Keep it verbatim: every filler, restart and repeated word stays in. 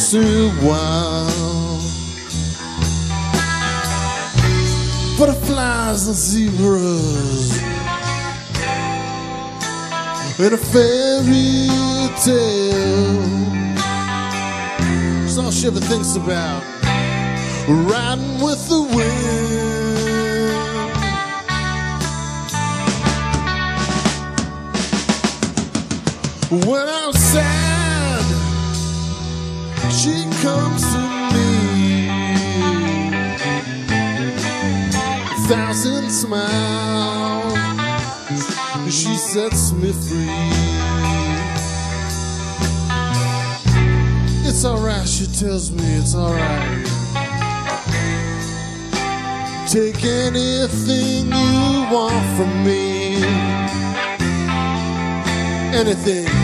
once in a while. Butterflies and zebras in a fairy tale. It's all she ever thinks about, riding with the wind. When I'm sad, she comes to me. A thousand smiles, she sets me free. It's alright, she tells me it's alright. Take anything you want from me. Anything.